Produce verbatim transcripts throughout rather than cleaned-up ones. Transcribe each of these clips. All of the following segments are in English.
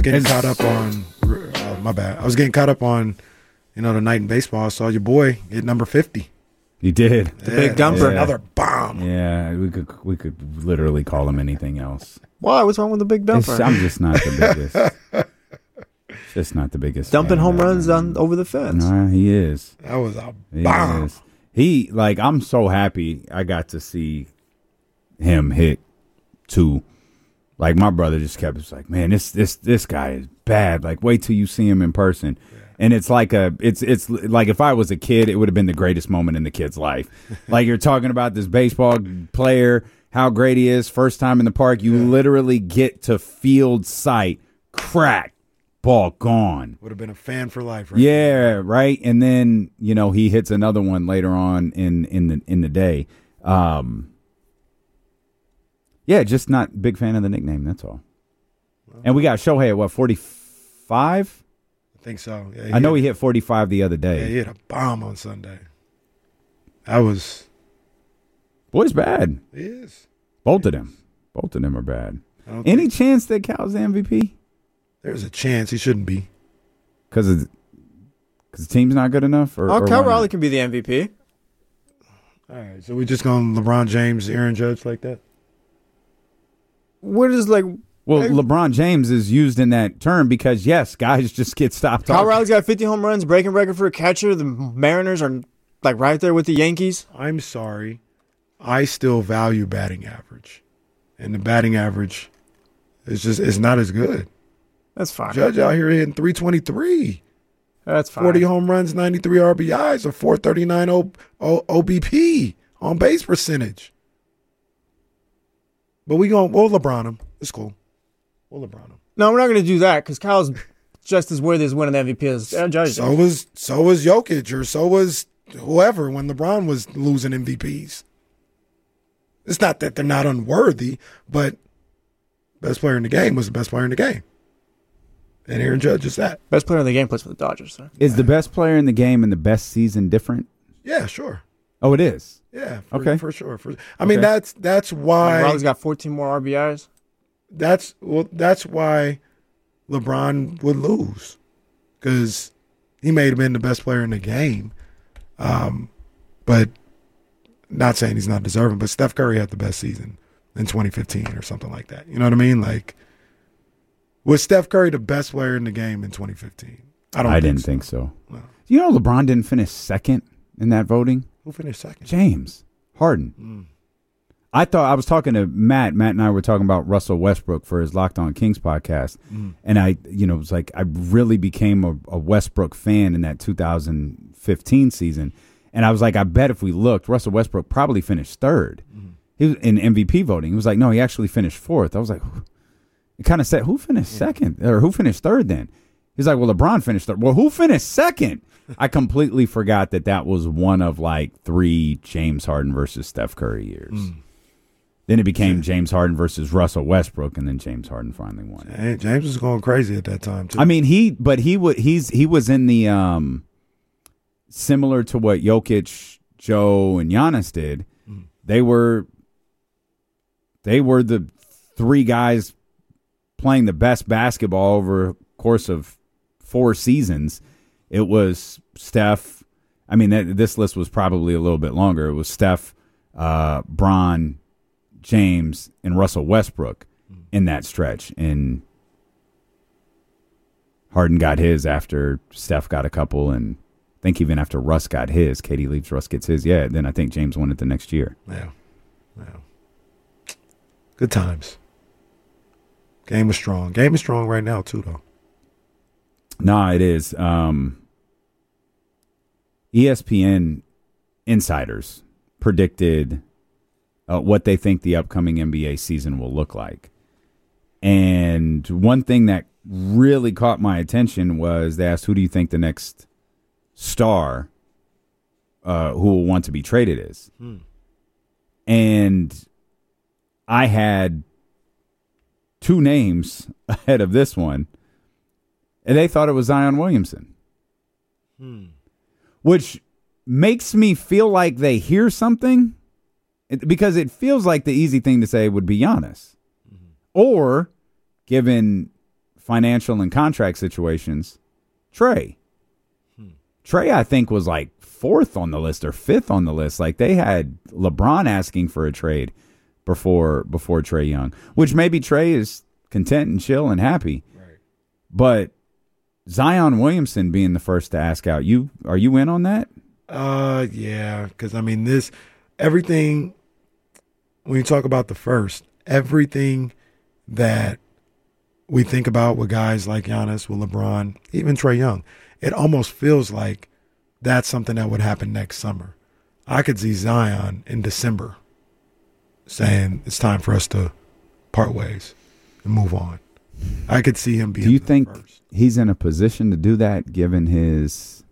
getting caught up on uh, my bad. I was getting caught up on, you know, the night in baseball. I saw your boy hit number fifty. He did. The yeah, big dumper. Yeah. Another bomb. Yeah, we could we could literally call him anything else. Why? What's wrong with the big dumper? It's, I'm just not the biggest. Just not the biggest. Dumping home runs on over the fence. Nah, he is. That was a he bomb. Is. He like I'm so happy I got to see him hit two. Like my brother just kept was like, man, this this this guy is bad. Like wait till you see him in person. Yeah. And it's like a it's it's like if I was a kid, it would have been the greatest moment in the kid's life. Like you're talking about this baseball player, how great he is, first time in the park, you yeah. literally get to field sight, crack, ball gone. Would have been a fan for life, right? Yeah, right. And then, you know, he hits another one later on in in the in the day. Um Yeah, just not big fan of the nickname, that's all. Well, and we got Shohei at what, forty-five? I think so. Yeah, I know he hit forty-five the other day. Yeah, he hit a bomb on Sunday. That was... Boy's bad. He is. Both of them. Both of them are bad. Any chance that Cal's the M V P? There's a chance he shouldn't be. Because the team's not good enough? Or, oh, or Cal Raleigh can be the M V P. All right, so we just going LeBron James, Aaron Judge like that? What is like... Well, hey, LeBron James is used in that term because, yes, guys just get stopped. Kyle Riley's got fifty home runs, breaking record for a catcher. The Mariners are like right there with the Yankees. I'm sorry. I still value batting average. And the batting average is just is not as good. That's fine. Judge out here hitting three twenty-three. That's fine. forty home runs, ninety-three R B Is, or four thirty-nine o- o- O B P on base percentage. But we going we'll LeBron him. It's cool. We'll LeBron him. No, we're not going to do that because Kyle's just as worthy as winning the M V P as Aaron Judge. So was so was Jokic, or so was whoever when LeBron was losing M V Ps. It's not that they're not unworthy, but best player in the game was the best player in the game. And Aaron Judge is that. Best player in the game plays for the Dodgers, sir. Is the best player in the game and the best season different? Yeah, sure. Oh, it is? Yeah, for, okay. for sure. For, I mean, okay. that's that's why Riley's got fourteen more R B Is. That's well. That's why LeBron would lose, because he may have been the best player in the game, um, but not saying he's not deserving. But Steph Curry had the best season in twenty fifteen or something like that. You know what I mean? Like, was Steph Curry the best player in the game in twenty fifteen? I don't. I think didn't so. think so. No. You know, LeBron didn't finish second in that voting. Who finished second? James Harden. Mm. I thought I was talking to Matt. Matt and I were talking about Russell Westbrook for his Locked On Kings podcast. Mm. And I, you know, it was like I really became a, a Westbrook fan in that two thousand fifteen season. And I was like, I bet if we looked, Russell Westbrook probably finished third. Mm. He was in M V P voting. He was like, no, he actually finished fourth. I was like, it kind of said, who finished yeah. second? Or who finished third then? He's like, well, LeBron finished third. Well, who finished second? I completely forgot that that was one of like three James Harden versus Steph Curry years. Mm. Then it became James Harden versus Russell Westbrook, and then James Harden finally won. Hey, James was going crazy at that time too. I mean, he, but he would, he's he was in the um, similar to what Jokic, Joe, and Giannis did. Mm. They were, they were the three guys playing the best basketball over a course of four seasons. It was Steph. I mean, that, this list was probably a little bit longer. It was Steph, uh, Bron, James, and Russell Westbrook in that stretch. And Harden got his after Steph got a couple, and I think even after Russ got his. Katie leaves, Russ gets his. Yeah, then I think James won it the next year. Yeah. Yeah. Good times. Game is strong. Game is strong right now, too, though. Nah, it is. Um, E S P N insiders predicted Uh, what they think the upcoming N B A season will look like. And one thing that really caught my attention was they asked, who do you think the next star uh, who will want to be traded is? Hmm. And I had two names ahead of this one, and they thought it was Zion Williamson. Hmm. Which makes me feel like they hear something. Because it feels like the easy thing to say would be Giannis. Mm-hmm. Or, given financial and contract situations, Trey. Hmm. Trey, I think, was like fourth on the list or fifth on the list. Like they had LeBron asking for a trade before before Trae Young, which maybe Trey is content and chill and happy. Right. But Zion Williamson being the first to ask out, you are you in on that? Uh, yeah, because I mean, this everything. When you talk about the first, everything that we think about with guys like Giannis, with LeBron, even Trae Young, it almost feels like that's something that would happen next summer. I could see Zion in December saying it's time for us to part ways and move on. I could see him being. Do you think first. He's in a position to do that given his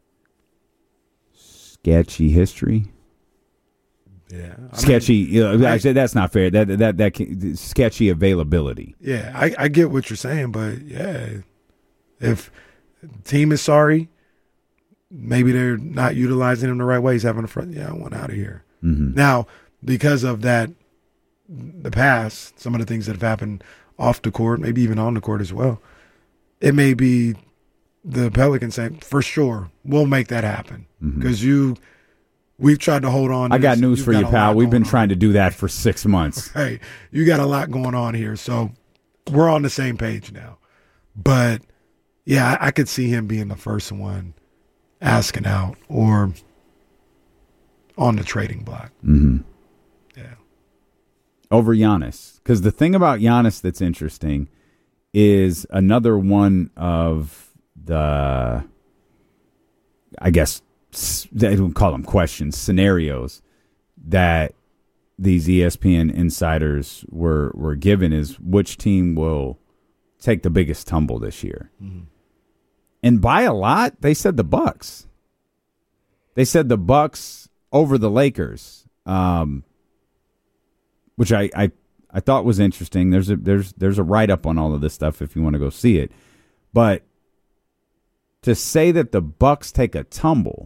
sketchy history? Yeah, I sketchy. mean, you know, I, actually, that's not fair. That that that can, sketchy availability. Yeah, I, I get what you're saying, but yeah, if the team is sorry, maybe they're not utilizing him the right way. He's having a front. Yeah, I want out of here Mm-hmm. now because of that. The past, some of the things that have happened off the court, maybe even on the court as well. It may be the Pelicans saying, for sure, we'll make that happen because Mm-hmm. you. We've tried to hold on. To I got this. news You've for got you, a pal. lot We've been going trying on. to do that for six months. Hey, you got a lot going on here, so we're on the same page now. But yeah, I, I could see him being the first one asking out or on the trading block. Mm-hmm. Yeah, Over Giannis, because the thing about Giannis that's interesting is another one of the, I guess. They don't call them questions, scenarios that these E S P N insiders were were given is which team will take the biggest tumble this year. Mm-hmm. And by a lot, they said the Bucks. They said the Bucks over the Lakers, um, which I, I I thought was interesting. There's a there's there's a write up on all of this stuff if you want to go see it, but to say that the Bucks take a tumble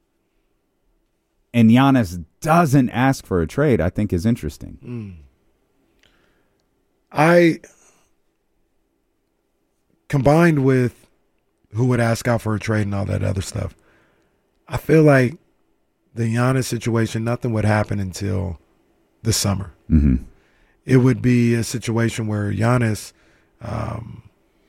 and Giannis doesn't ask for a trade, I think is interesting. Mm. I, combined with who would ask out for a trade and all that other stuff, I feel like the Giannis situation, nothing would happen until the summer. Mm-hmm. It would be a situation where Giannis, um,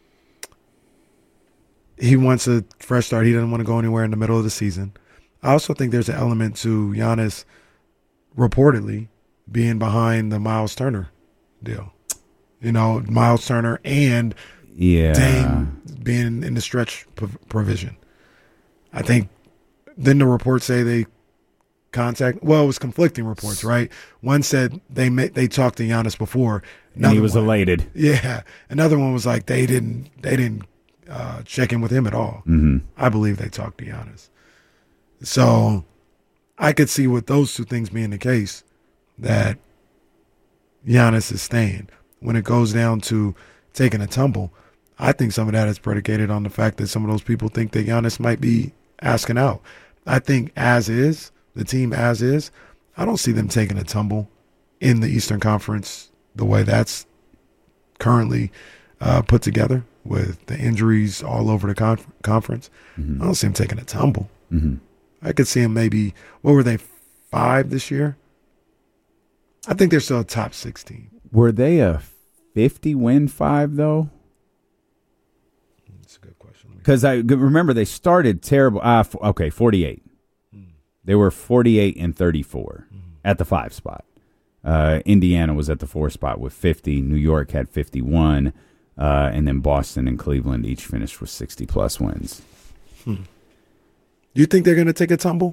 he wants a fresh start. He doesn't want to go anywhere in the middle of the season. I also think there's an element to Giannis reportedly being behind the Miles Turner deal. You know, Miles Turner and yeah. Dame being in the stretch provision. I think then the reports say they contact. Well, it was conflicting reports, right? One said they met, they talked to Giannis before. And he was one, elated. Yeah. Another one was like they didn't they didn't uh, check in with him at all. Mm-hmm. I believe they talked to Giannis. So I could see with those two things being the case that Giannis is staying. When it goes down to taking a tumble, I think some of that is predicated on the fact that some of those people think that Giannis might be asking out. I think as is, the team as is, I don't see them taking a tumble in the Eastern Conference the way that's currently uh, put together with the injuries all over the conf- conference. Mm-hmm. I don't see them taking a tumble. Mm-hmm. I could see them maybe, what were they, five this year? I think they're still a top six team. Were they a fifty-win five, though? That's a good question. Because I remember they started terrible. Uh, f- okay, forty-eight. Mm. They were forty-eight and thirty-four mm. at the five spot. Uh, Indiana was at the four spot with fifty. New York had fifty-one. Uh, and then Boston and Cleveland each finished with sixty-plus wins. Hmm. You think they're going to take a tumble?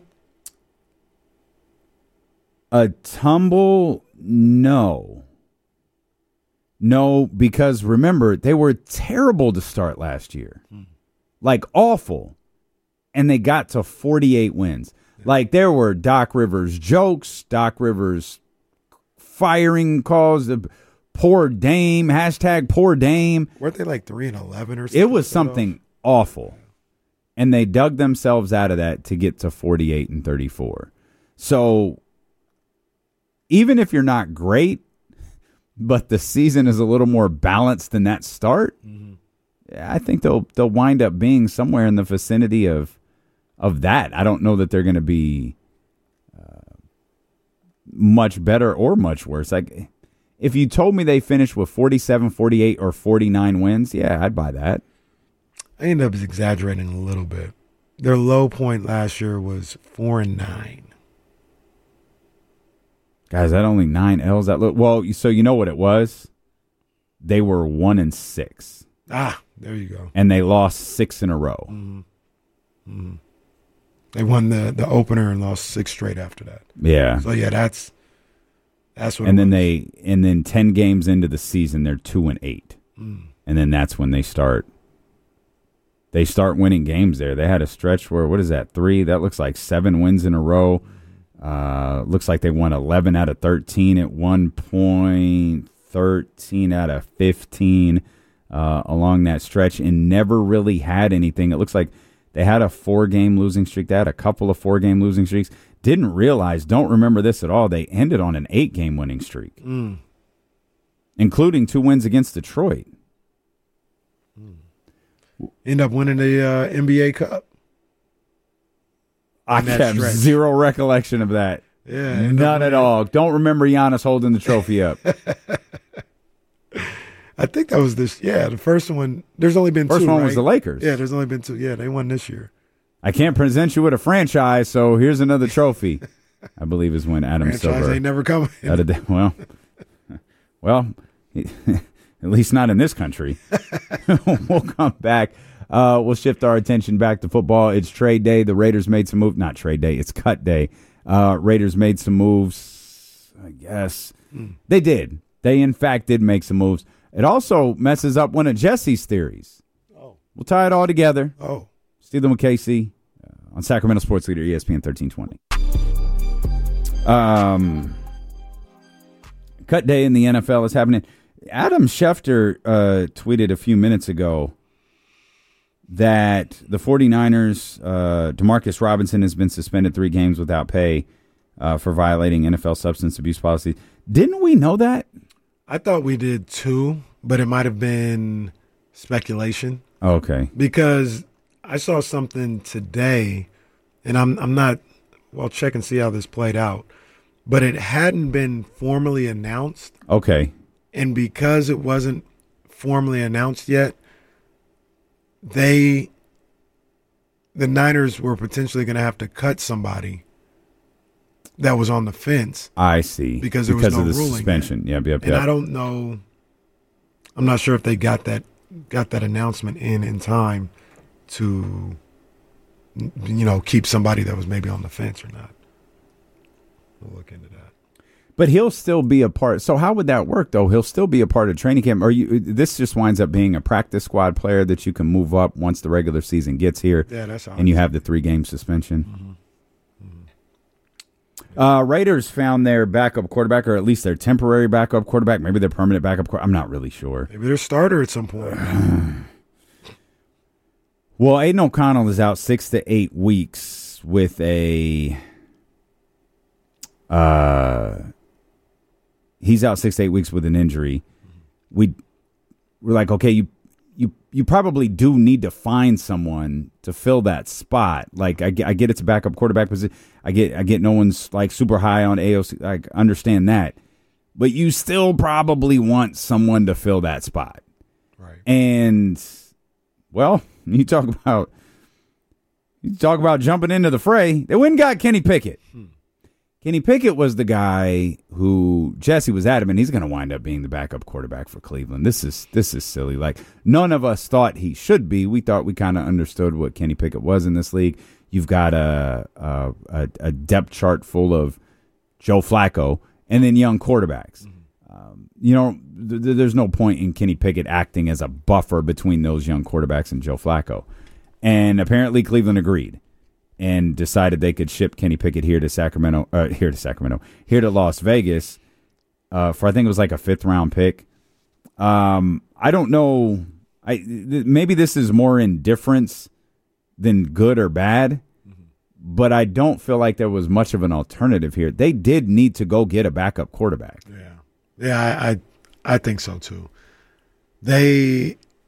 A tumble? No. No, because remember, they were terrible to start last year. Hmm. Like, awful. And they got to forty-eight wins. Yeah. Like, there were Doc Rivers jokes, Doc Rivers firing calls, poor Dame, hashtag poor Dame. Weren't they like three and eleven or something? It was something awful. And they dug themselves out of that to get to forty-eight and thirty-four. So even if you're not great, but the season is a little more balanced than that start, mm-hmm. I think they'll they'll wind up being somewhere in the vicinity of of that. I don't know that they're going to be uh, much better or much worse. Like, if you told me they finished with forty-seven, forty-eight, or forty-nine wins, yeah, I'd buy that. I end up exaggerating a little bit. Their low point last year was four and nine. Guys, that only nine L's. That look well. So you know what it was? They were one and six. Ah, there you go. And they lost six in a row. Mm-hmm. Mm-hmm. They won the, the opener and lost six straight after that. Yeah. So yeah, that's that's what. And it then was. they and then ten games into the season, they're two and eight. Mm. And then that's when they start. They start winning games there. They had a stretch where, what is that, three? That looks like seven wins in a row. Uh, looks like they won eleven out of thirteen at one point, thirteen out of fifteen uh, along that stretch, and never really had anything. It looks like they had a four-game losing streak. They had a couple of four-game losing streaks. Didn't realize, don't remember this at all, they ended on an eight-game winning streak, mm. including two wins against Detroit. End up winning the uh, N B A Cup. I that have stretch. zero recollection of that. Yeah, None at all. Don't remember Giannis holding the trophy up. I think that was this. Yeah, the first one. There's only been First two. one right? was the Lakers. Yeah, there's only been two. Yeah, they won this year. I can't present you with a franchise, so here's another trophy. I believe is when Adam Franchise Silver. ain't never coming. Out of the, well, well, at least not in this country. We'll come back. Uh, we'll shift our attention back to football. It's trade day. The Raiders made some moves. Not trade day. It's cut day. Uh, Raiders made some moves. I guess mm. they did. They in fact did make some moves. It also messes up one of Jesse's theories. Oh, we'll tie it all together. Oh, Steven with Casey uh, on Sacramento Sports Leader E S P N thirteen twenty. Um, cut day in the N F L is happening. Adam Schefter uh, tweeted a few minutes ago that the 49ers, uh, DeMarcus Robinson has been suspended three games without pay uh, for violating N F L substance abuse policy. Didn't we know that? I thought we did too, but it might have been speculation. Okay. Because I saw something today, and I'm I'm not, well, check and see how this played out, but it hadn't been formally announced. Okay. And because it wasn't formally announced yet, they, the Niners were potentially going to have to cut somebody that was on the fence. I see. Because there because was no of the ruling suspension. Yep, yep, and yep. I don't know. I'm not sure if they got that got that announcement in in time to, you know, keep somebody that was maybe on the fence or not. We'll look into that. But he'll still be a part. So how would that work, though? He'll still be a part of training camp. Or you? This just winds up being a practice squad player that you can move up once the regular season gets here. Yeah, that's how. And you have the three game suspension. Mm-hmm. Mm-hmm. Uh, Raiders found their backup quarterback, or at least their temporary backup quarterback. Maybe their permanent backup quarterback. I'm not really sure. Maybe their starter at some point. Well, Aiden O'Connell is out six to eight weeks with a. Uh, he's out six to eight weeks with an injury. We we're like, okay, you you you probably do need to find someone to fill that spot. Like I get, I get it's a backup quarterback position. I get I get no one's like super high on A O C. I understand that, but you still probably want someone to fill that spot. Right. And well, you talk about you talk about jumping into the fray. They went and got Kenny Pickett. Hmm. Kenny Pickett was the guy who Jesse was adamant he's going to wind up being the backup quarterback for Cleveland. This is this is silly. Like, none of us thought he should be. We thought we kind of understood what Kenny Pickett was in this league. You've got a a, a depth chart full of Joe Flacco and then young quarterbacks. Mm-hmm. Um, you know, th- there's no point in Kenny Pickett acting as a buffer between those young quarterbacks and Joe Flacco. And apparently Cleveland agreed and decided they could ship Kenny Pickett here to Sacramento, uh, here to Sacramento, here to Las Vegas uh, for I think it was like a fifth round pick. Um, I don't know. I th- maybe this is more indifference than good or bad, mm-hmm. but I don't feel like there was much of an alternative here. They did need to go get a backup quarterback. Yeah, yeah, I I, I think so too. They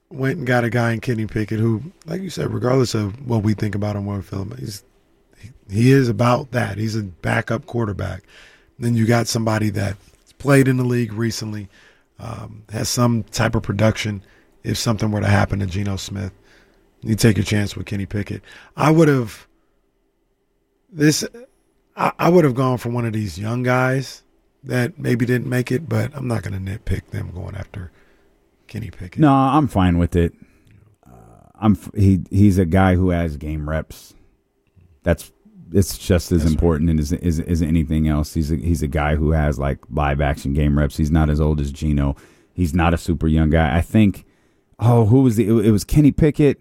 went and got a guy in Kenny Pickett who, like you said, regardless of what we think about him on film, he's he, he is about that. He's a backup quarterback. Then you got somebody that played in the league recently, um, has some type of production. If something were to happen to Geno Smith, you take your chance with Kenny Pickett. I would have this. I, I would have gone for one of these young guys that maybe didn't make it, but I'm not going to nitpick them going after Kenny Pickett. No, I'm fine with it. Uh, I'm he he,'s a guy who has game reps. That's it's just as That's important right. as, as as anything else. He's a, he's a guy who has like live action game reps. He's not as old as Geno. He's not a super young guy. I think. Oh, who was the? It, it was Kenny Pickett.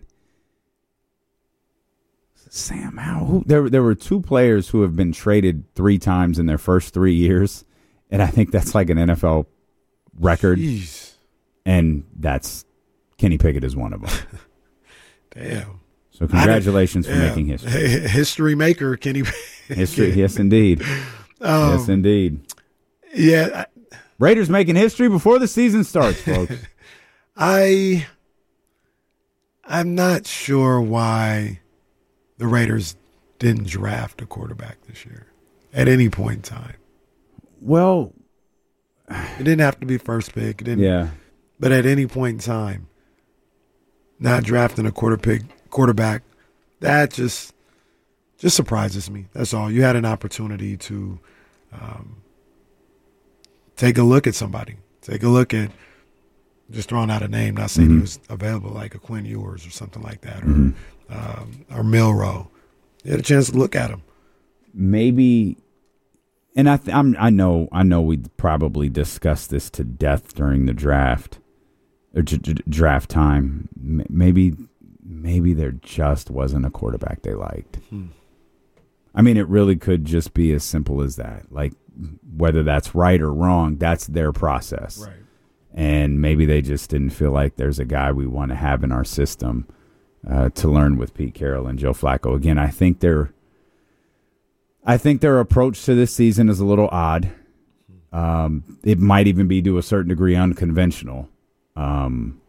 Sam Howell. Who, there there were two players who have been traded three times in their first three years, and I think that's like an N F L record. Jeez. And that's Kenny Pickett is one of them. Damn. So congratulations for yeah. making history. History maker, Kenny. History, yes, indeed. Um, yes, indeed. Yeah. I, Raiders making history before the season starts, folks. I, I'm not sure why the Raiders didn't draft a quarterback this year at any point in time. Well, it didn't have to be first pick. It didn't, yeah. But at any point in time, not drafting a quarter pick, quarterback, that just just surprises me. That's all. You had an opportunity to um, take a look at somebody. Take a look at, just throwing out a name, not saying mm-hmm. he was available, like a Quinn Ewers or something like that, or mm-hmm. um, or Milroe. You had a chance to look at him. Maybe, and I th- I'm, I know I know we probably discussed this to death during the draft, or d- d- draft time. M- maybe maybe there just wasn't a quarterback they liked. Hmm. I mean, it really could just be as simple as that. Like, whether that's right or wrong, that's their process. Right. And maybe they just didn't feel like there's a guy we want to have in our system uh, to learn with Pete Carroll and Joe Flacco. Again, I think their, I think their approach to this season is a little odd. Um, it might even be to a certain degree unconventional. Um,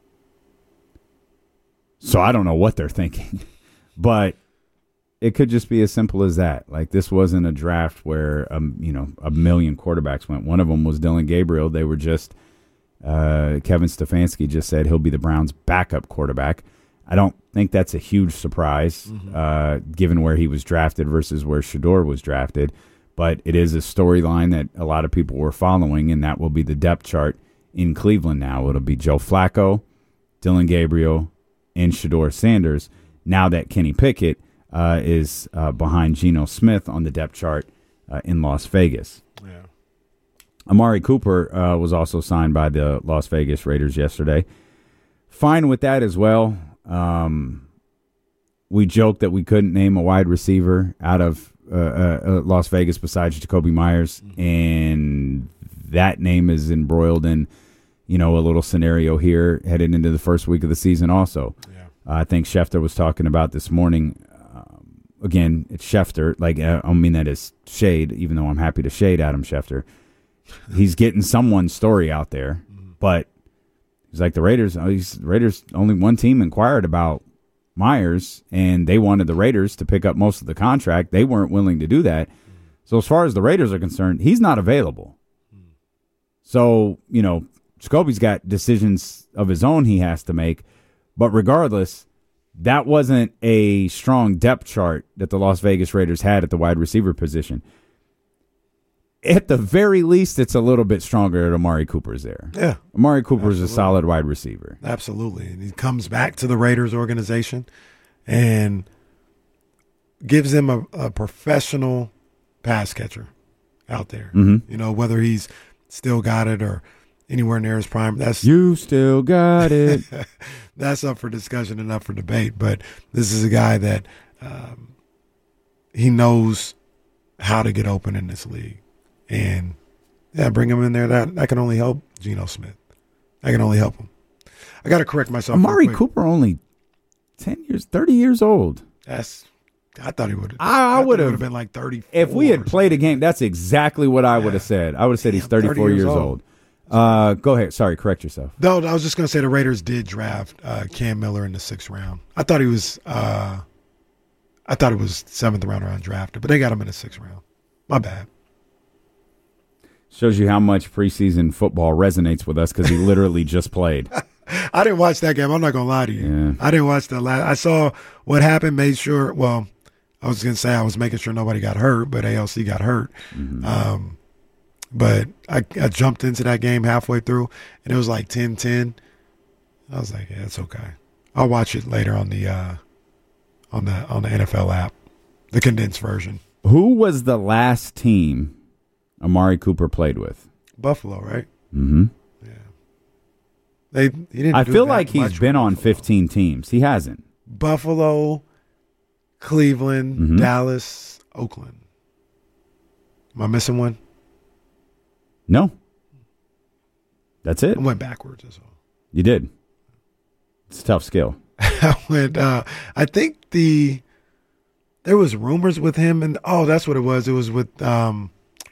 so I don't know what they're thinking, but it could just be as simple as that. Like, this wasn't a draft where um, you know a million quarterbacks went. One of them was Dylan Gabriel. They were just. Uh, Kevin Stefanski just said he'll be the Browns' backup quarterback. I don't think that's a huge surprise, mm-hmm. uh, given where he was drafted versus where Shedeur was drafted. But it is a storyline that a lot of people were following, and that will be the depth chart in Cleveland now. It'll be Joe Flacco, Dylan Gabriel, and Shedeur Sanders. Now that Kenny Pickett uh, is uh, behind Geno Smith on the depth chart uh, in Las Vegas. Yeah. Amari Cooper uh, was also signed by the Las Vegas Raiders yesterday. Fine with that as well. Um, we joked that we couldn't name a wide receiver out of uh, uh, Las Vegas besides Jacoby Myers, mm-hmm. and that name is embroiled in, you know, a little scenario here headed into the first week of the season also. Yeah. Uh, I think Schefter was talking about this morning. Um, again, it's Schefter. Like, I don't mean that as shade, even though I'm happy to shade Adam Schefter. He's getting someone's story out there, but he's like the Raiders. He's, the Raiders, only one team inquired about Myers, and they wanted the Raiders to pick up most of the contract. They weren't willing to do that. So as far as the Raiders are concerned, he's not available. So, you know, Scobie's got decisions of his own he has to make. But regardless, that wasn't a strong depth chart that the Las Vegas Raiders had at the wide receiver position. At the very least, it's a little bit stronger that Amari Cooper's there. Yeah. Amari Cooper's a solid wide receiver. Absolutely. And he comes back to the Raiders organization and gives them a, a professional pass catcher out there. Mm-hmm. You know, whether he's still got it or anywhere near his prime. That's You still got it. That's up for discussion and up for debate. But this is a guy that um, he knows how to get open in this league. And, yeah, bring him in there. That that can only help Geno Smith. That can only help him. I got to correct myself. Amari Cooper only ten years, thirty years old. That's. I thought he would. I, I would have been like thirty. If we had played a game, that's exactly what I yeah. would have said. I would have said Damn, he's thirty-four years, years old. old. Uh, go ahead. Sorry, correct yourself. No, I was just going to say the Raiders did draft uh, Cam Miller in the sixth round. I thought he was, uh, I thought it was seventh round round drafted, but they got him in the sixth round. My bad. Shows you how much preseason football resonates with us because he literally just played. I didn't watch that game. I'm not going to lie to you. Yeah. I didn't watch the last. I saw what happened, made sure, well, I was going to say I was making sure nobody got hurt, but A L C got hurt. Mm-hmm. Um, but I, I jumped into that game halfway through, and it was like ten ten. I was like, yeah, it's okay. I'll watch it later on the uh, on the on the N F L app, the condensed version. Who was the last team Amari Cooper played with? Buffalo, right? Mm-hmm. Yeah. They. He didn't I do feel that like he's much been with on Buffalo. fifteen teams. He hasn't. Buffalo, Cleveland, Mhm. Dallas, Oakland. Am I missing one? No. That's it. I went backwards. That's all. You did. It's a tough skill. I went. Uh, I think the there was rumors with him, and oh, that's what it was. It was with. Um,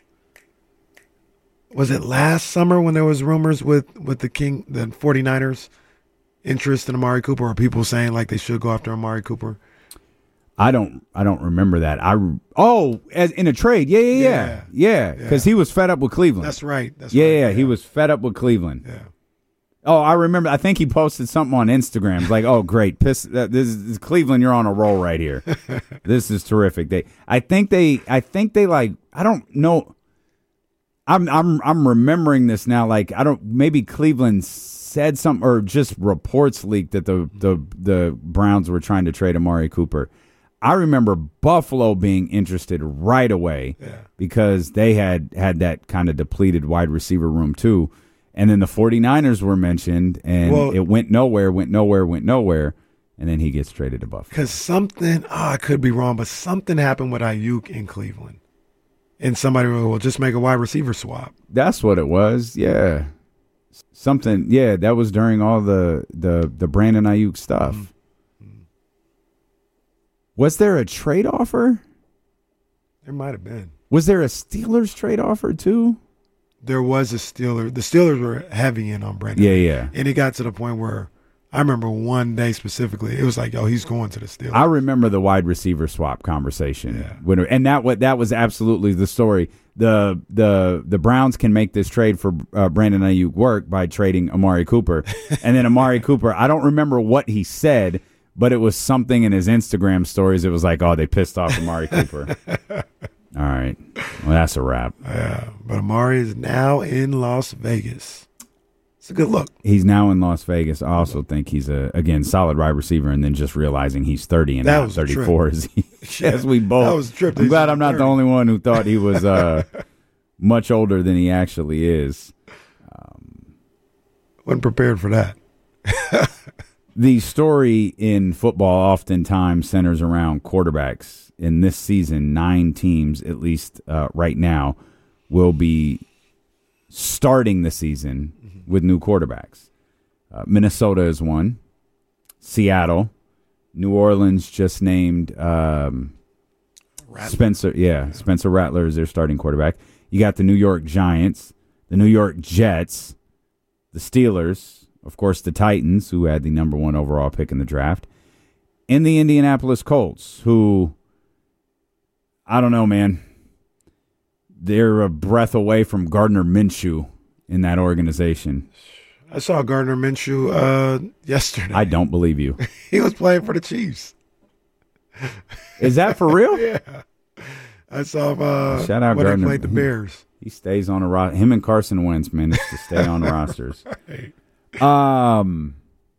was it last summer when there was rumors with with the King, the 49ers interest in Amari Cooper, or people saying like they should go after Amari Cooper? I don't. I don't remember that. I oh, as in a trade. Yeah, yeah, yeah, yeah. Because Yeah. he was fed up with Cleveland. That's right. That's yeah, right. yeah. He was fed up with Cleveland. Yeah. Oh, I remember. I think he posted something on Instagram. It's like, oh, great, piss. Uh, this is Cleveland. You're on a roll right here. This is terrific. They. I think they. I think they like. I don't know. I'm. I'm. I'm remembering this now. Like I don't. Maybe Cleveland said something, or just reports leaked that the the the Browns were trying to trade Amari Cooper. I remember Buffalo being interested right away Yeah. because they had had that kind of depleted wide receiver room too. And then the 49ers were mentioned, and Well- it went nowhere, went nowhere, went nowhere, and then he gets traded to Buffalo. Because something, oh, I could be wrong, but something happened with Ayuk in Cleveland. And somebody will well, just make a wide receiver swap. That's what it was, yeah. Something, yeah, that was during all the, the, the Brandon Ayuk stuff. Mm-hmm. Was there a trade offer? There might have been. Was there a Steelers trade offer too? There was a Steeler. The Steelers were heavy in on Brandon. Yeah, yeah. And it got to the point where I remember one day specifically, it was like, oh, he's going to the Steelers. I remember the wide receiver swap conversation, Yeah. when, and that what that was absolutely the story. the the The Browns can make this trade for uh, Brandon Ayuk work by trading Amari Cooper, and then Amari Cooper. I don't remember what he said, but it was something in his Instagram stories. It was like, oh, they pissed off Amari Cooper. All right, well, that's a wrap. Yeah, but Amari is now in Las Vegas. It's a good look. He's now in Las Vegas. I also think he's a again solid wide receiver, and then just realizing he's thirty and That not was a trip. thirty-four. As he, Yeah, as we both. that was a trip. I'm He's glad I'm not the thirty. only one who thought he was uh, much older than he actually is. Wasn't prepared for that. The story in football oftentimes centers around quarterbacks. In this season, nine teams, at least uh, right now, will be starting the season mm-hmm. with new quarterbacks. Uh, Minnesota is one. Seattle. New Orleans just named um, Spencer. Yeah, Spencer Rattler is their starting quarterback. You got the New York Giants, the New York Jets, the Steelers, of course, the Titans, who had the number one overall pick in the draft, and the Indianapolis Colts, who, I don't know, man. They're a breath away from Gardner Minshew in that organization. I saw Gardner Minshew uh, yesterday. I don't believe you. He was playing for the Chiefs. Is that for real? Yeah. I saw him uh, Shout out when Gardner. he played the Bears. He stays on a roster. Him and Carson Wentz, man, it's to stay on rosters. Right. Um,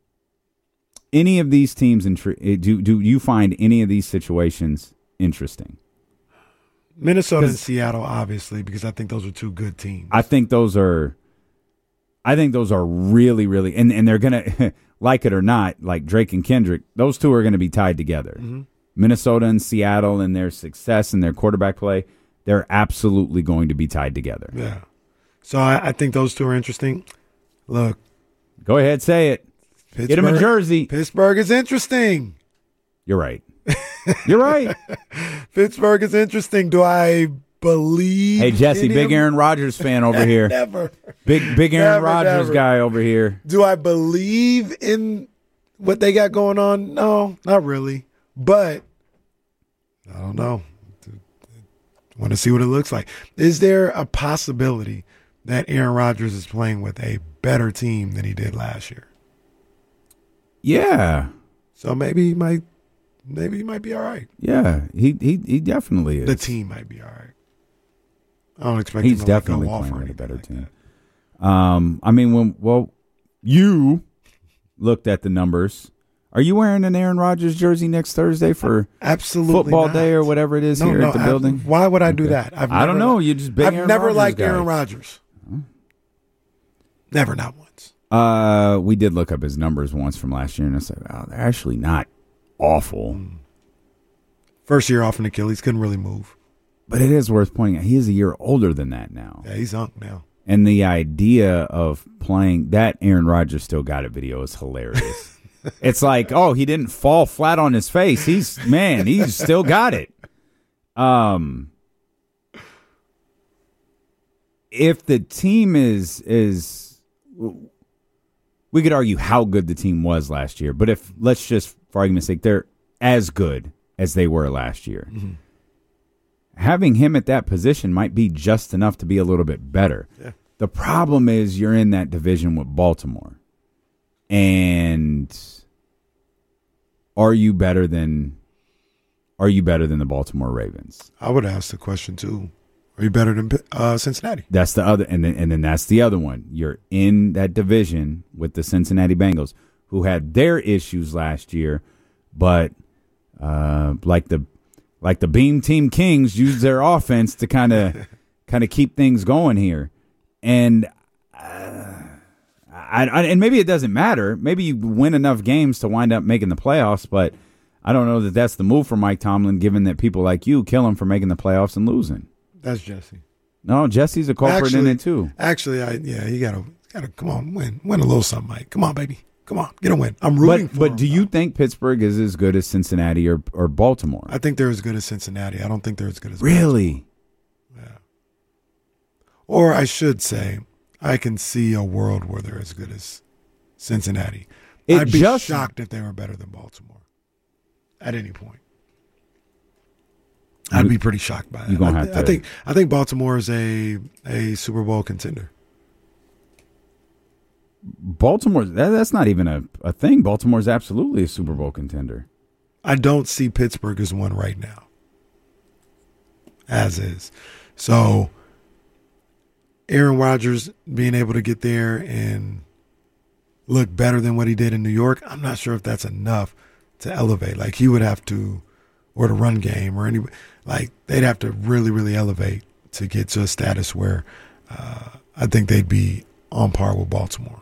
any of these teams, intri- do do you find any of these situations interesting? Minnesota and 'Cause- Seattle, obviously, because I think those are two good teams. I think those are, I think those are really, really, and, and they're gonna like it or not, like Drake and Kendrick. Those two are going to be tied together. Mm-hmm. Minnesota and Seattle and their success and their quarterback play, they're absolutely going to be tied together. Yeah. So I, I think those two are interesting. Look, Go ahead, say it. Pittsburgh, Get him a jersey. Pittsburgh is interesting. You're right. You're right. Pittsburgh is interesting. Do I believe? Hey, Jesse, in big him? Aaron Rodgers fan over here. Never. Big big Aaron Never, Rodgers never. guy over here. Do I believe in what they got going on? No, not really. But I don't know. Want to see what it looks like. Is there a possibility that Aaron Rodgers is playing with a better team than he did last year? Yeah. So maybe he might, maybe he might be all right. Yeah, he he he definitely is. The team might be all right. I don't expect He's him to like, definitely go off playing or with a anything better like team. that. Um, I mean, when well, you looked at the numbers. Are you wearing an Aaron Rodgers jersey next Thursday for Absolutely football not. day or whatever it is No, here no, at the I- building? Why would I do Okay. that? I've I don't never know. li- You just big I've Aaron never Rodgers liked guy. Aaron Rodgers. Never, not once. Uh, we did look up his numbers once from last year, and it's like, oh, they're actually not awful. First year off an Achilles, couldn't really move. But it is worth pointing out he is a year older than that now. Yeah, he's hunk now. And the idea of playing that Aaron Rodgers still got it video is hilarious. It's like, oh, he didn't fall flat on his face. He's man, he's still got it. Um, if the team is is, we could argue how good the team was last year. But if let's just, for argument's sake, they're as good as they were last year. Mm-hmm. Having him at that position might be just enough to be a little bit better. Yeah. The problem is you're in that division with Baltimore. And are you better than are you better than the Baltimore Ravens? I would ask the question too. Are you better than uh, Cincinnati? That's the other and then and then that's the other one. You're in that division with the Cincinnati Bengals, who had their issues last year, but uh, like the like the Beam Team Kings used their offense to kind of kind of keep things going here. And uh, I, I and maybe it doesn't matter. Maybe you win enough games to wind up making the playoffs, but I don't know that that's the move for Mike Tomlin, given that people like you kill him for making the playoffs and losing. That's Jesse. No, Jesse's a culprit Actually- in it too. Actually, I yeah, you gotta gotta come on, win, win a little something, Mike. Come on, baby, come on, get a win. I'm rooting But for but him. do you think Pittsburgh is as good as Cincinnati or or Baltimore? I think they're as good as Cincinnati. I don't think they're as good as Really? Or I should say, I can see a world where they're as good as Cincinnati. It I'd be just- shocked if they were better than Baltimore at any point. I'd You- be pretty shocked by that. you gonna I, have I to- think I think Baltimore is a a Super Bowl contender. Baltimore, that, that's not even a, a thing. Baltimore's absolutely a Super Bowl contender. I don't see Pittsburgh as one right now, as is. So Aaron Rodgers being able to get there and look better than what he did in New York, I'm not sure if that's enough to elevate. Like he would have to, or the run game, or any, like they'd have to really, really elevate to get to a status where uh, I think they'd be on par with Baltimore.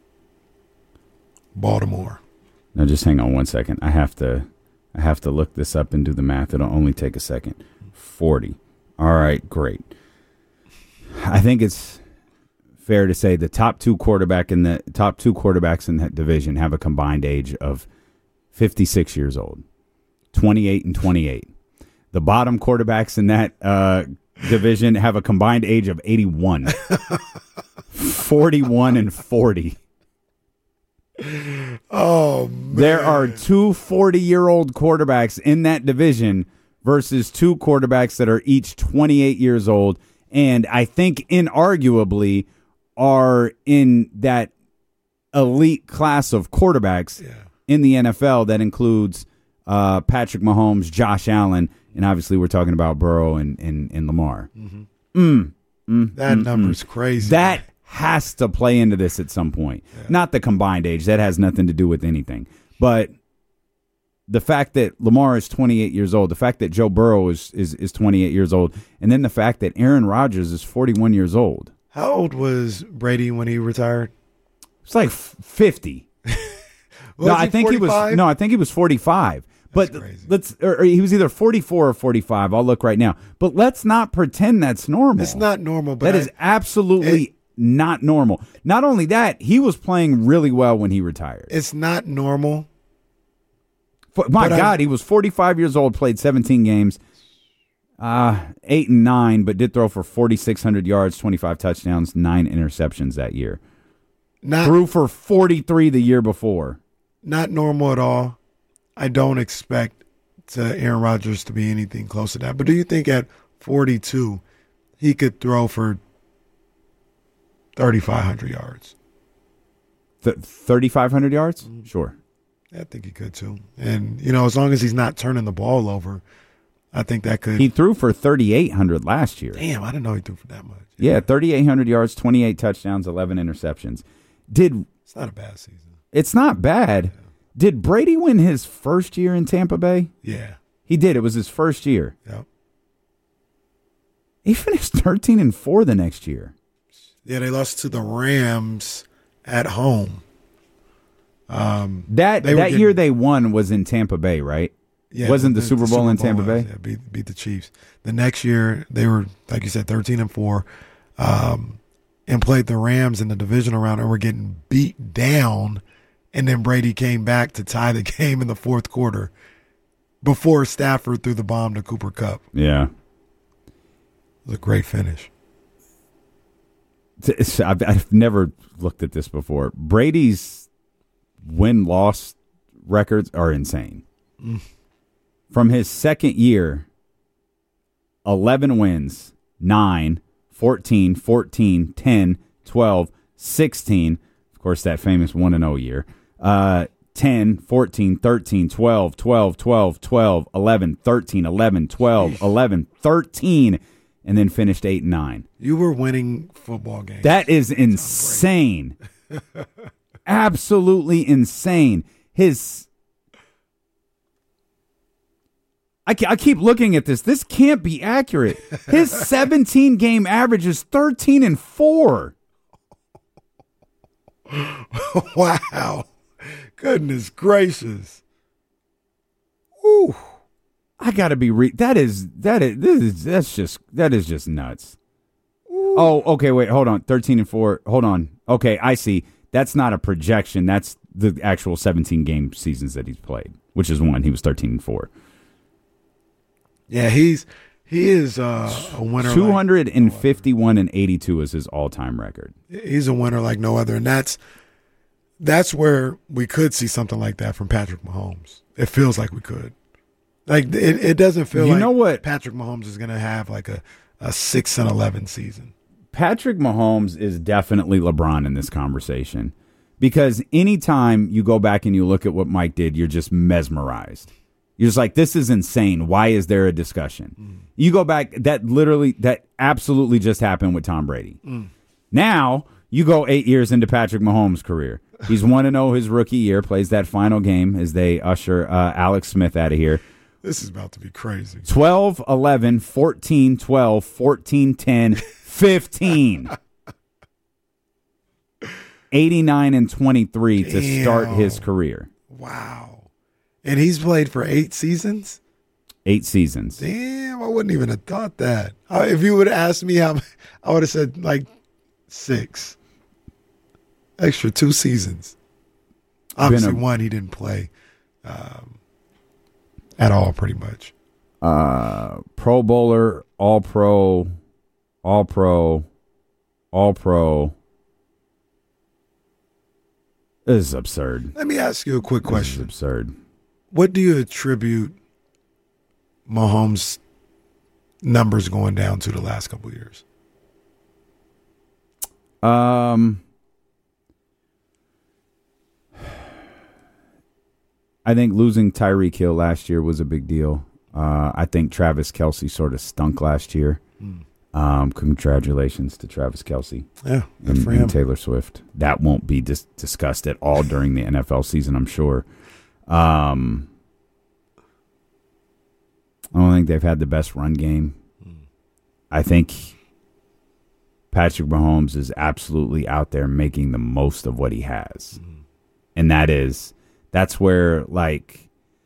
Baltimore. Now, just hang on one second. I have to, I have to look this up and do the math. It'll only take a second. Forty. All right, great. I think it's fair to say the top two quarterback in the top two quarterbacks in that division have a combined age of fifty-six years old, twenty-eight and twenty-eight. The bottom quarterbacks in that uh, division have a combined age of eighty-one, forty-one and forty. Oh, man. There are two forty-year-old quarterbacks in that division versus two quarterbacks that are each twenty-eight years old, and I think inarguably are in that elite class of quarterbacks Yeah. in the N F L that includes uh, Patrick Mahomes, Josh Allen, and obviously we're talking about Burrow and, and, and Lamar. Mm-hmm. Mm, mm, That mm, number's mm. crazy. That man. has to play into this at some point. Yeah. Not the combined age. That has nothing to do with anything. But the fact that Lamar is twenty-eight years old, the fact that Joe Burrow is, is, is twenty-eight years old, and then the fact that Aaron Rodgers is forty-one years old. How old was Brady when he retired? It's like fifty. Was no, he I think he forty-five? was. No, I think he was forty-five. That's But crazy. let's. Or, or he was either forty-four or forty-five. I'll look right now. But let's not pretend that's normal. It's not normal, but That I- is absolutely it- not normal. Not only that, he was playing really well when he retired. it's not normal. For- my but I- God, he was forty-five years old, played seventeen games. Uh, eight and nine, but did throw for forty-six hundred yards, twenty-five touchdowns, nine interceptions that year. Not Threw for forty-three the year before. not normal at all. I don't expect to Aaron Rodgers to be anything close to that. But do you think at forty-two he could throw for thirty-five hundred yards? Th- thirty-five hundred yards? Sure. I think he could too. And, you know, as long as he's not turning the ball over, I think that could. He threw for thirty-eight hundred last year. Damn, I didn't know he threw for that much. Yeah, thirty-eight hundred yards, twenty-eight touchdowns, eleven interceptions. Did It's not a bad season. It's not bad. Did Brady win his first year in Tampa Bay? Yeah. He did. It was his first year. Yep. He finished thirteen and four the next year. Yeah, they lost to the Rams at home. Um, That They were that getting- year they won was in Tampa Bay, right? yeah, Wasn't the Super Bowl in Tampa was, Bay? Yeah, beat, beat the Chiefs. The next year, they were, like you said, thirteen and four, um, and played the Rams in the divisional round and were getting beat down. And then Brady came back to tie the game in the fourth quarter before Stafford threw the bomb to Cooper Kupp. Yeah. It was a great finish. I've, I've never looked at this before. Brady's win-loss records are insane. Mm. From his second year, eleven wins, nine, fourteen, fourteen, ten, twelve, sixteen. Of course, that famous one and oh year. Uh, ten, fourteen, thirteen, twelve, twelve, twelve, twelve, eleven, thirteen, eleven, twelve, eleven, thirteen, and then finished eight and nine. You were winning football games. That is insane. Absolutely insane. His I, I keep looking at this. This can't be accurate. His seventeen game average is thirteen and four. Wow. Goodness gracious. Woo. I got to be re- that is that is this is that's just that is just nuts. Ooh. Oh, okay, wait, hold on. thirteen and four. Hold on. Okay, I see. That's not a projection. That's the actual seventeen game seasons that he's played, which is one. He was thirteen and four. Yeah, he's he is uh, a winner. two hundred fifty-one and eighty-two is his all-time record. Like, he's a winner like no other, and that's that's where we could see something like that from Patrick Mahomes. It feels like we could. Like it, it doesn't feel You like know what? Patrick Mahomes is going to have like a, a six and eleven season. Patrick Mahomes is definitely LeBron in this conversation because anytime you go back and you look at what Mike did, you're just mesmerized. You're just like, this is insane. Why is there a discussion? Mm. You go back, that literally, that absolutely just happened with Tom Brady. Mm. Now, you go eight years into Patrick Mahomes' career. He's one and oh his rookie year, plays that final game as they usher uh, Alex Smith out of here. This is about to be crazy. twelve, eleven, fourteen, twelve, fourteen, ten, fifteen. eighty-nine and twenty-three Damn. to start his career. Wow. And he's played for eight seasons? Eight seasons. Damn, I wouldn't even have thought that. I, if you would have asked me, how, I would have said like six. Extra two seasons. Obviously, a, one he didn't play um, at all, pretty much. Uh, Pro Bowler, All Pro, All Pro, All Pro. This is absurd. Let me ask you a quick question. This is absurd. What do you attribute Mahomes' numbers going down to the last couple of years? Um, I think losing Tyreek Hill last year was a big deal. Uh, I think Travis Kelce sort of stunk last year. Mm. Um, congratulations to Travis Kelce. Yeah, good and, for him. And Taylor Swift. That won't be dis- discussed at all during the N F L season, I'm sure. Um, I don't think they've had the best run game. Mm. I think Patrick Mahomes is absolutely out there making the most of what he has. Mm. And that is, that's where, like,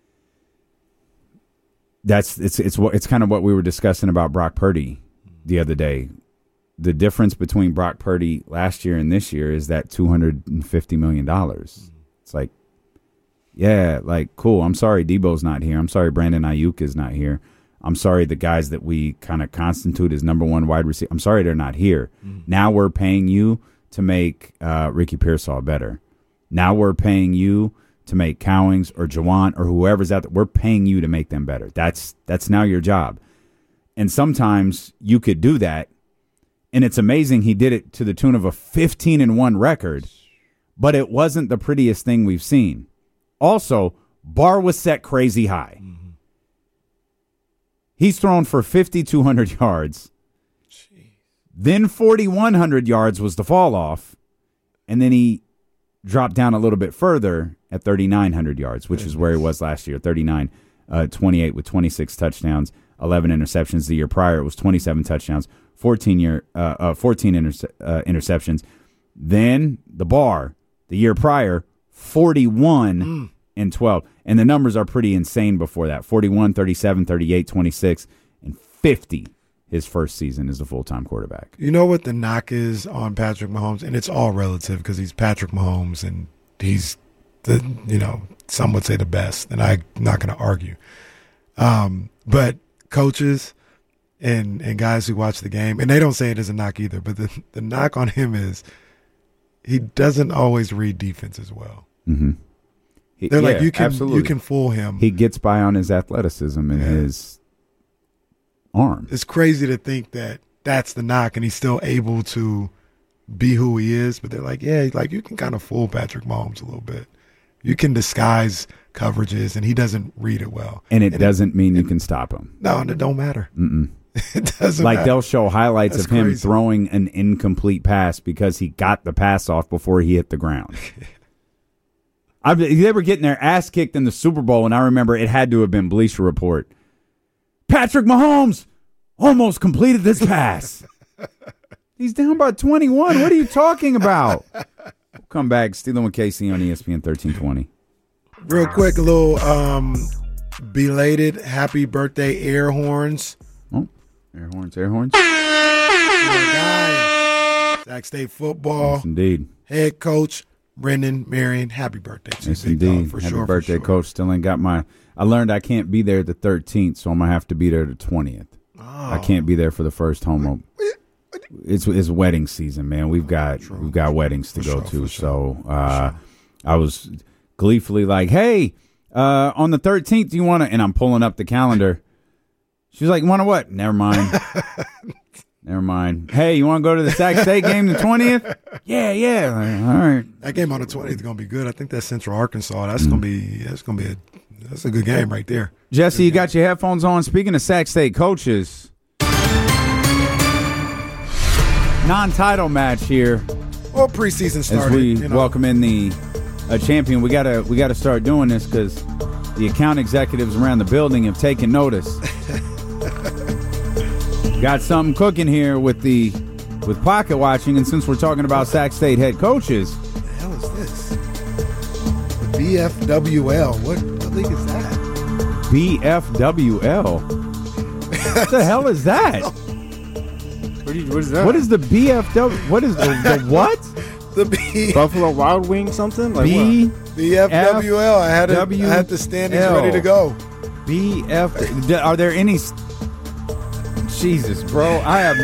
that's, it's, it's what, it's kind of what we were discussing about Brock Purdy the other day. The difference between Brock Purdy last year and this year is that two hundred fifty million dollars. Mm. It's like, yeah, like, cool. I'm sorry Debo's not here. I'm sorry Brandon Ayuk is not here. I'm sorry, the guys that we kind of constitute as number one wide receiver, I'm sorry they're not here. Mm. Now we're paying you to make uh, Ricky Pearsall better. Now we're paying you to make Cowings or Juwan or whoever's out there. We're paying you to make them better. That's that's now your job. And sometimes you could do that, and it's amazing he did it to the tune of a fifteen and one record, but it wasn't the prettiest thing we've seen. Also, bar was set crazy high. Mm-hmm. He's thrown for fifty-two hundred yards. Jeez. Then forty-one hundred yards was the fall off, and then he dropped down a little bit further at thirty-nine hundred yards, which is where he was last year, thirty-nine, uh, twenty-eight with twenty-six touchdowns, eleven interceptions. The year prior, it was twenty-seven touchdowns, fourteen year, uh, uh, fourteen interce- uh, interceptions. Then the bar, the year prior, forty-one mm. and twelve. And the numbers are pretty insane before that. forty-one, thirty-seven, thirty-eight, twenty-six, and fifty his first season as a full-time quarterback. You know what the knock is on Patrick Mahomes? And it's all relative because he's Patrick Mahomes and he's, the you know, some would say the best, and I'm not going to argue. Um, but coaches and and guys who watch the game, and they don't say it as a knock either, but the, the knock on him is he doesn't always read defense as well. Mm-hmm. He, They're yeah, like, you can absolutely. you can fool him. He gets by on his athleticism and yeah. his arm. It's crazy to think that that's the knock, and he's still able to be who he is. But they're like, yeah, like you can kind of fool Patrick Mahomes a little bit. You can disguise coverages, and he doesn't read it well. And it and doesn't it, mean you it, can stop him. No, and it don't matter. Mm-mm. It doesn't like matter. They'll show highlights That's of him crazy. throwing an incomplete pass because he got the pass off before he hit the ground. I, they were getting their ass kicked in the Super Bowl, and I remember it had to have been Bleacher Report. Patrick Mahomes almost completed this pass. He's down by twenty-one. What are you talking about? We'll come back. Stealing with Casey on E S P N thirteen twenty. Real quick, a little um, belated happy birthday air horns. Oh, air horns, air horns. Sac State football. Yes, indeed. Head coach Brendan Marion. Happy birthday to yes, you, big indeed. dog, for Happy sure, birthday, for sure. Coach. Still ain't got my. I learned I can't be there the thirteenth, so I'm gonna have to be there the twentieth. Oh. I can't be there for the first home open. It's it's wedding season, man. We've got True. we've got weddings to for go sure, to. sure. So uh, sure. I was gleefully like, "Hey, uh, on the thirteenth, do you want to?" And I'm pulling up the calendar. She's like, "Want to what?" Never mind. Never mind. Hey, you want to go to the Sac State game the twentieth? Yeah, yeah. Like, all right. That game on the twentieth is gonna be good. I think that's Central Arkansas. That's mm. gonna be that's gonna be a that's a good game right there. Jesse, good you game. got your headphones on. Speaking of Sac State coaches. Non-title match here. Well, preseason started. As we you know. welcome in the uh, champion, we gotta we gotta start doing this because the account executives around the building have taken notice. Got something cooking here with the with pocket watching, and since we're talking about Sac State head coaches, what the hell is this? The B F W L. What, what league is that? B F W L. What the hell is that? What, you, what is that? What is the B F W? What is the, the what? The B Buffalo Wild Wing something? Like B what? B F W L. I had it, I had the standings ready to go. B F. Are there any? Jesus, bro. I have.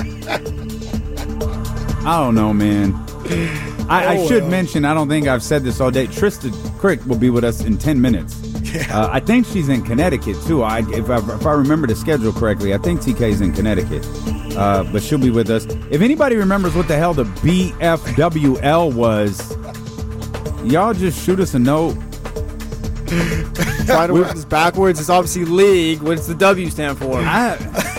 I don't know, man. I, oh, I should well. mention. I don't think I've said this all day. Trista Crick will be with us in ten minutes. Yeah. Uh, I think she's in Connecticut too. I, if I if I remember the schedule correctly, I think T K's in Connecticut. Uh, but she'll be with us. If anybody remembers what the hell the B F W L was, y'all just shoot us a note. Try to work this backwards. It's obviously league. What does the W stand for? I,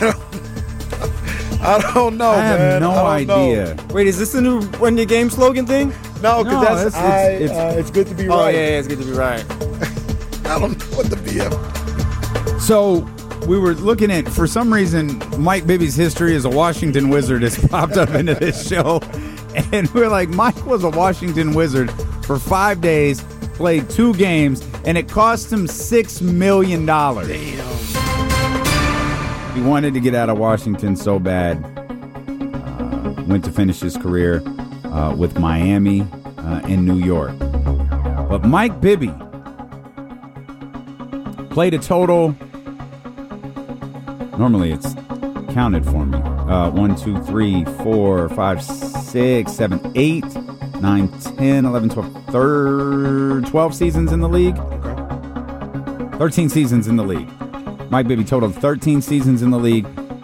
I don't know, I have man. no I don't idea. know. Wait, is this the new Run Your Game slogan thing? No, because No, that's it's- I, it's- uh, it's good to be Oh, right. yeah, yeah, it's good to be right. I don't know what the B F. So we were looking at, for some reason, Mike Bibby's history as a Washington Wizard has popped up into this show. And we're like, Mike was a Washington Wizard for five days, played two games, and it cost him six million dollars. Damn. He wanted to get out of Washington so bad. Uh, went to finish his career uh, with Miami uh, and New York. But Mike Bibby played a total Normally it's counted for me. Uh, one, two, three, four, five, six, seven, eight, nine, ten, eleven, twelve, third, twelve seasons in the league. Okay. thirteen seasons in the league. Mike Bibby totaled thirteen seasons in the league.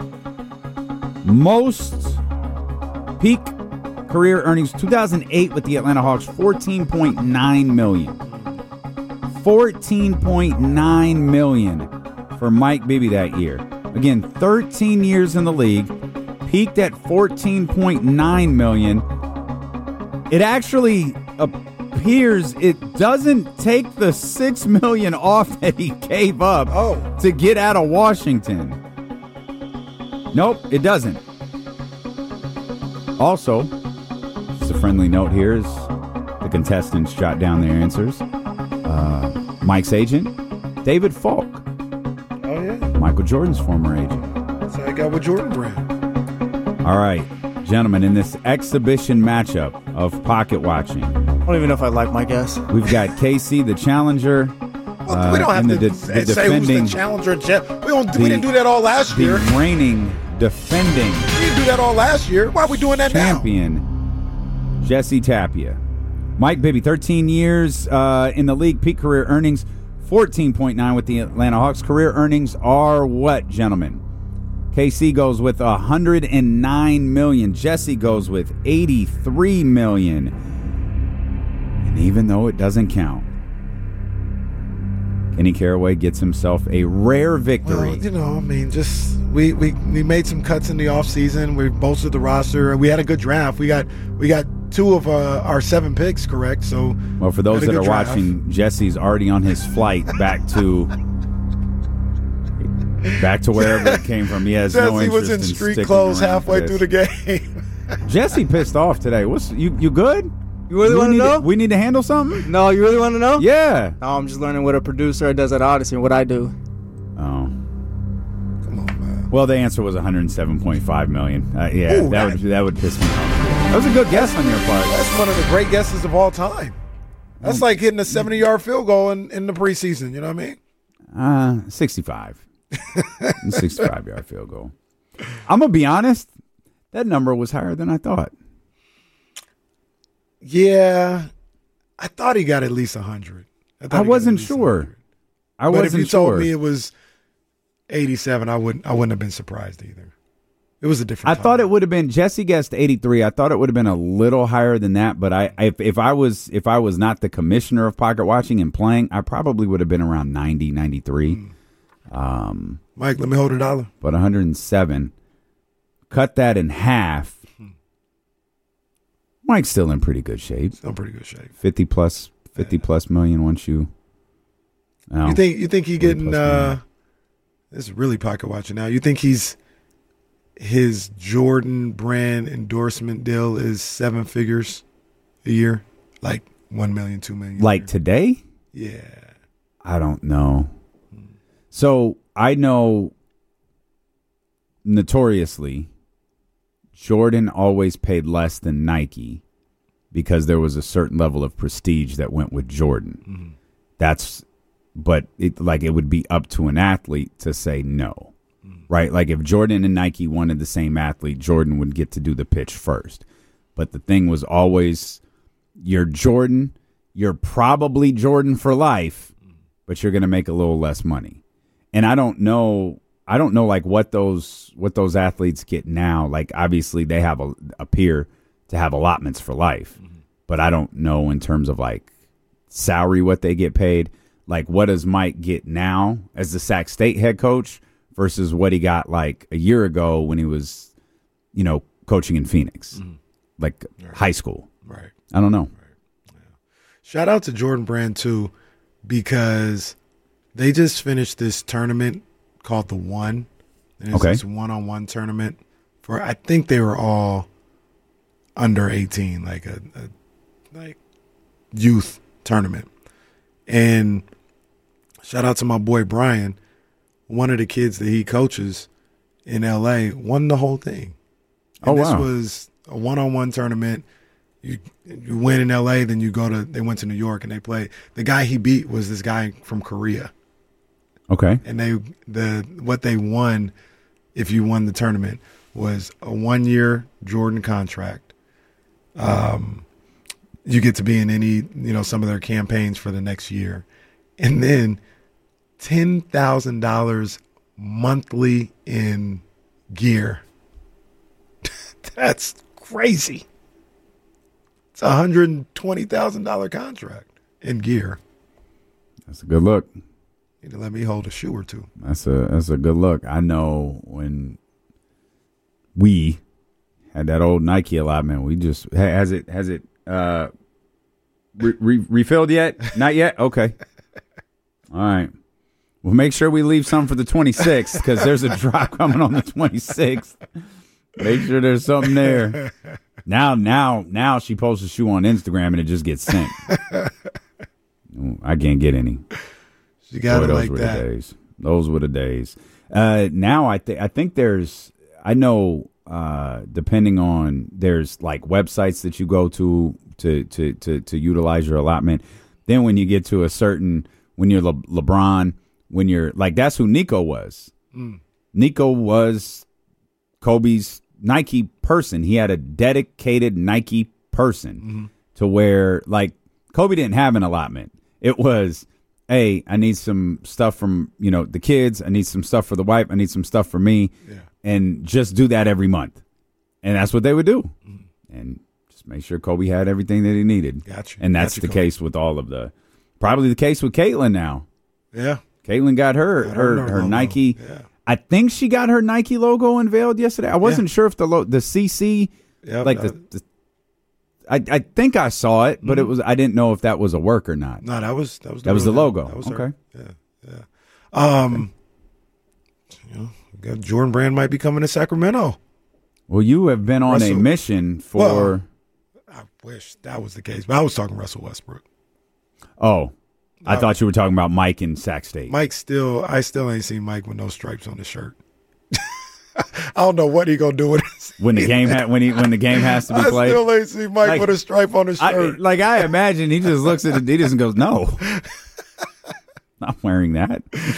Most peak career earnings, two thousand eight with the Atlanta Hawks, fourteen point nine million dollars. fourteen point nine million dollars for Mike Bibby that year. Again, thirteen years in the league, peaked at fourteen point nine million dollars. It actually appears it doesn't take the six million dollars off that he gave up Oh. to get out of Washington. Nope, it doesn't. Also, just a friendly note here is the contestants jot down their answers. Uh, Mike's agent, David Falk. Oh, yeah. Michael Jordan's former agent. That's how I got with Jordan Brand. All right, gentlemen, in this exhibition matchup of pocket watching, I don't even know if I like my guess. we've got K C, the challenger. Well, we don't uh, have and to the, de- the say who's defending, the challenger. Gen- We, don't, the- we didn't do that all last the year. reigning, defending We didn't do that all last year. Why are we doing that champion, Jesse Tapia. Mike Bibby, thirteen years uh, in the league, peak career earnings, fourteen point nine with the Atlanta Hawks. Career earnings are what, gentlemen? K C goes with one hundred nine million dollars. Jesse goes with eighty-three million dollars. And even though it doesn't count, Kenny Caraway gets himself a rare victory. Well, you know, I mean, just we, we, we made some cuts in the offseason. We bolstered the roster. We had a good draft. We got we got two of uh, our seven picks correct. So, Well, for those had a that are good draft. watching, Jesse's already on his flight back to back to wherever it came from. He has no Jesse interest was in in street sticking clothes around halfway for through this. the game. Jesse pissed off today. What's you? You good? You really We want to need know? we need to handle something. No, you really want to know? Yeah. No, I'm just learning what a producer does at Odyssey and what I do. Oh. Come on, man. Well, the answer was one hundred seven point five million. Uh, yeah, Ooh, that that- would that would piss me off. That was a good guess on your part. That's one of the great guesses of all time. That's like hitting a seventy-yard field goal in, in the preseason. You know what I mean? Uh, sixty-five. sixty-five yard field goal. I'm gonna be honest. That number was higher than I thought. Yeah, I thought he got at least one hundred. thought I he got wasn't at least sure. one hundred. I But wasn't if you sure. told me it was eighty-seven, I wouldn't. I wouldn't have been surprised either. It was a I different. thought time. it would have been Jesse guessed eighty-three. I thought it would have been a little higher than that, but I if, if I was if I was not the commissioner of pocket watching and playing, I probably would have been around ninety, ninety-three. Um, Mike, let me hold a dollar. but one hundred seven. Cut that in half. Mike's still in pretty good shape. Still in pretty good shape. fifty plus fifty plus million once you oh, You think you think he forty getting plus uh million. this is really pocket watching now. You think he's his Jordan brand endorsement deal is seven figures a year? Like one million, two million. a like year? today? Yeah. I don't know. So I know notoriously Jordan always paid less than Nike because there was a certain level of prestige that went with Jordan. Mm-hmm. That's, but it like it would be up to an athlete to say no, Mm-hmm. right? Like if Jordan and Nike wanted the same athlete, Jordan would get to do the pitch first. But the thing was always, you're Jordan, you're probably Jordan for life, but you're going to make a little less money. And I don't know, I don't know like what those what those athletes get now. Like obviously they have a appear to have allotments for life, mm-hmm. but I don't know in terms of like salary what they get paid. Like what does Mike get now as the Sac State head coach versus what he got like a year ago when he was, you know, coaching in Phoenix, mm-hmm. like right. high school. Right. I don't know. Right. Yeah. Shout out to Jordan Brand too, because they just finished this tournament called the One. And it's okay. this one-on-one tournament for, I think they were all under eighteen, like a, a like youth tournament. And shout out to my boy Brian, one of the kids that he coaches in L A won the whole thing. And oh, wow. This was a one-on-one tournament. You you win in L A, then you go to, they went to New York and they played. The guy he beat was this guy from Korea. Okay. And they the what they won if you won the tournament was a one-year Jordan contract. Um, you get to be in any, you know, some of their campaigns for the next year. And then ten thousand dollars monthly in gear. That's crazy. It's a one hundred twenty thousand dollars contract in gear. That's a good look. You need to let me hold a shoe or two. That's a that's a good look. I know when we had that old Nike allotment, we just has it has it uh, re- re- refilled yet? Not yet. Okay. All right. We'll make sure we leave some for the twenty-sixth because there's a drop coming on the twenty-sixth. Make sure there's something there. Now, now, now she posts a shoe on Instagram and it just gets sent. I can't get any. She got Boy, it those like were that. the days. Those were the days. Uh, now I think I think there's I know uh, depending on there's like websites that you go to to to to to utilize your allotment. Then when you get to a certain when you're Le- LeBron, when you're like that's who Nico was. Mm. Nico was Kobe's Nike person. He had a dedicated Nike person Mm-hmm. to where like Kobe didn't have an allotment. It was, hey, I need some stuff from, you know, the kids. I need some stuff for the wife. I need some stuff for me. Yeah. And just do that every month. And that's what they would do. Mm-hmm. And just make sure Kobe had everything that he needed. Gotcha. And that's Gotcha, the Kobe. case with all of the, probably the case with Caitlin now. Yeah. Caitlin got her, Got her, her her logo. Nike. Yeah. I think she got her Nike logo unveiled yesterday. I wasn't Yeah. sure if the lo- the C C, Yep, like uh, the, the I, I think I saw it, but it was I didn't know if that was a work or not. No, that was that was the That was the real- logo. That was her. Okay. Yeah, yeah. Um, you know, got Jordan Brand might be coming to Sacramento. Well, you have been on a Russell- mission for. Well, I wish that was the case, but I was talking Russell Westbrook. oh, I No. thought you were talking about Mike in Sac State. Mike still, I still ain't seen Mike with no stripes on his shirt. I don't know what he gonna do with it. when the game ha- when he when the game has to be I played. still ain't seen Mike Like, with a stripe on his I, shirt. like I imagine he just looks at Adidas and goes, "No, not wearing that."